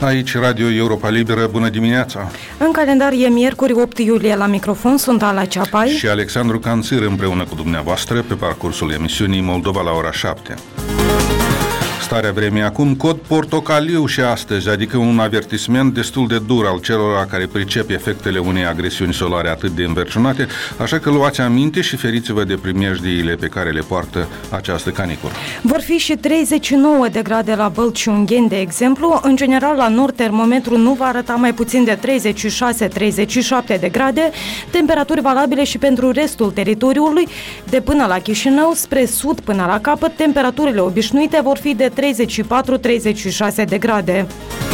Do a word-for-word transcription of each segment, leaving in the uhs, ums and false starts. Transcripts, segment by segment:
Aici Radio Europa Liberă, bună dimineața! În calendar e miercuri opt iulie, la microfon sunt Ala Ceapai și Alexandru Canțir împreună cu dumneavoastră pe parcursul emisiunii Moldova la ora șapte. Starea vremii acum, cod portocaliu și astăzi, adică un avertisment destul de dur al celor care pricep efectele unei agresiuni solare atât de înverșunate, așa că luați aminte și feriți-vă de primejdiile pe care le poartă această caniculă. Vor fi și treizeci și nouă de grade la Bălți și Ungheni, de exemplu. În general, la nord, termometrul nu va arăta mai puțin de treizeci și șase treizeci și șapte de grade, temperaturi valabile și pentru restul teritoriului, de până la Chișinău, spre sud până la capăt, temperaturile obișnuite vor fi de treizeci și patru treizeci și șase de grade.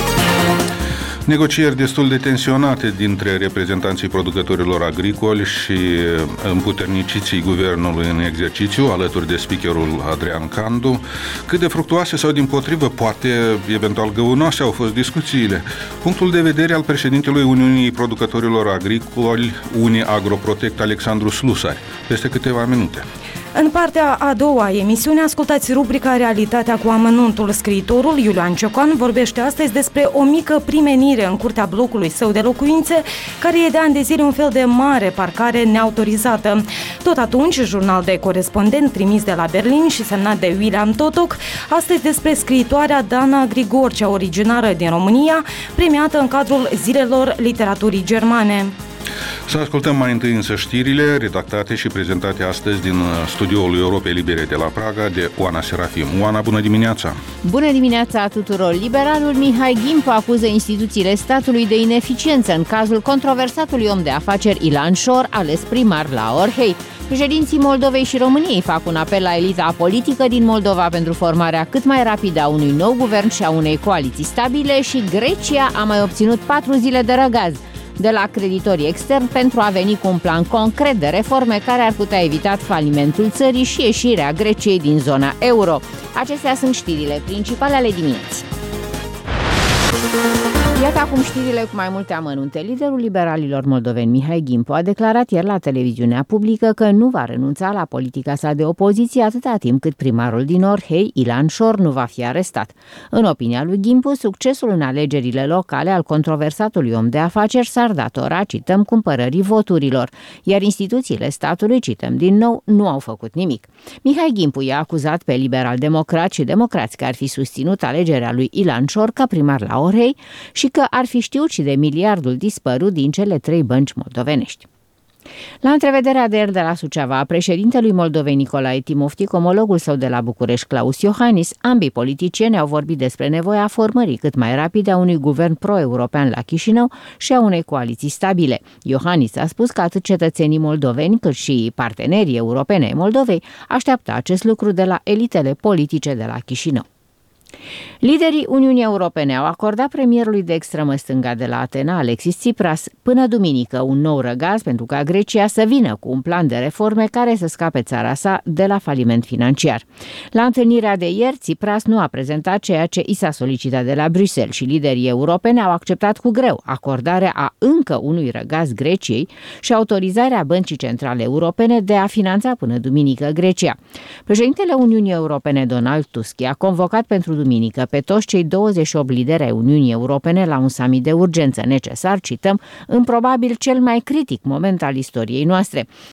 Negocieri destul de tensionate dintre reprezentanții producătorilor agricoli și împuterniciții guvernului în exercițiu, alături de speakerul Adrian Candu. Cât de fructuoase sau dimpotrivă, poate eventual găunoase au fost discuțiile. Punctul de vedere al președintelui Uniunii Producătorilor Agricoli, Uni Agroprotect, Alexandru Slusari, peste câteva minute. În partea a doua a emisiunii ascultați rubrica Realitatea cu amănuntul. Scriitorul Iulian Ciocan vorbește astăzi despre o mică primenire în curtea blocului său de locuințe, care e de ani de zile un fel de mare parcare neautorizată. Tot atunci, jurnal de corespondent trimis de la Berlin și semnat de William Totoc, astăzi despre scriitoarea Dana Grigorcea, originară din România, premiată în cadrul Zilelor Literaturii Germane. Să ascultăm mai întâi însă știrile redactate și prezentate astăzi din studioul Europei Libere de la Praga de Oana Serafim. Oana, bună dimineața! Bună dimineața tuturor! Liberalul Mihai Gimpu acuză instituțiile statului de ineficiență în cazul controversatului om de afaceri Ilan Șor, ales primar la Orhei. Președinții Moldovei și României fac un apel la elita politică din Moldova pentru formarea cât mai rapidă a unui nou guvern și a unei coaliții stabile și Grecia a mai obținut patru zile de răgaz de la creditorii externi pentru a veni cu un plan concret de reforme care ar putea evita falimentul țării și ieșirea Greciei din zona euro. Acestea sunt știrile principale ale dimineții. Iată acum știrile cu mai multe amănunte. Liderul liberalilor moldoveni Mihai Gimpu a declarat ieri la televiziunea publică că nu va renunța la politica sa de opoziție atâta timp cât primarul din Orhei, Ilan Șor, nu va fi arestat. În opinia lui Gimpu, succesul în alegerile locale al controversatului om de afaceri s-ar datora, cităm, cumpărării voturilor, iar instituțiile statului, cităm din nou, nu au făcut nimic. Mihai Gimpu i-a acuzat pe liberal-democrați și democrați că ar fi susținut alegerea lui Ilan Șor ca primar la Orhei și că ar fi știut și de miliardul dispărut din cele trei bănci moldovenești. La întrevederea de ieri de la Suceava a președintelui Moldovei Nicolae Timoftic, omologul său de la București Claus Iohannis, ambii politicieni au vorbit despre nevoia formării cât mai rapide a unui guvern pro-european la Chișinău și a unei coaliții stabile. Iohannis a spus că atât cetățenii moldoveni cât și partenerii europene ai Moldovei așteaptă acest lucru de la elitele politice de la Chișinău. Liderii Uniunii Europene au acordat premierului de extremă stânga de la Atena, Alexis Tsipras, până duminică un nou răgaz pentru ca Grecia să vină cu un plan de reforme care să scape țara sa de la faliment financiar. La întâlnirea de ieri, Tsipras nu a prezentat ceea ce i s-a solicitat de la Bruxelles și liderii europeni au acceptat cu greu acordarea a încă unui răgaz Greciei și autorizarea Băncii Centrale Europene de a finanța până duminică Grecia. Președintele Uniunii Europene, Donald Tusk, a convocat pentru duminică pe toți cei douăzeci și opt lideri ai Uniunii Europene la un summit de urgență necesar, cităm, în probabil cel mai critic moment al istoriei noastre.